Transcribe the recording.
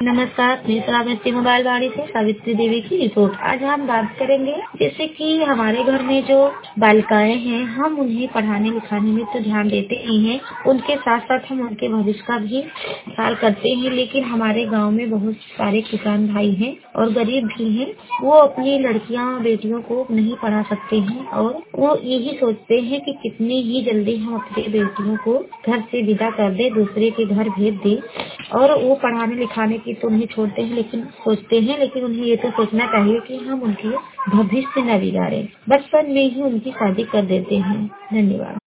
नमस्कार, मैं श्रावस्ती मोबाइल वाड़ी से सावित्री देवी की रिपोर्ट। आज हम बात करेंगे जैसे कि हमारे घर में जो बालिकाएं हैं, हम उन्हें पढ़ाने लिखाने में तो ध्यान देते ही हैं, उनके साथ साथ हम उनके भविष्य का भी ख्याल करते हैं। लेकिन हमारे गांव में बहुत सारे किसान भाई हैं और गरीब भी हैं, वो अपनी लड़कियां बेटियों को नहीं पढ़ा सकते हैं और वो यही सोचते हैं कि कितनी ही जल्दी हम अपनी बेटियों को घर से विदा कर दे, दूसरे के घर भेज दे। और वो पढ़ाने लिखाने की तो नहीं छोड़ते हैं, लेकिन सोचते हैं, लेकिन उन्हें ये तो सोचना चाहिए कि हम उनके भविष्य न बिगाड़े, बचपन में ही उनकी शादी कर देते हैं। धन्यवाद।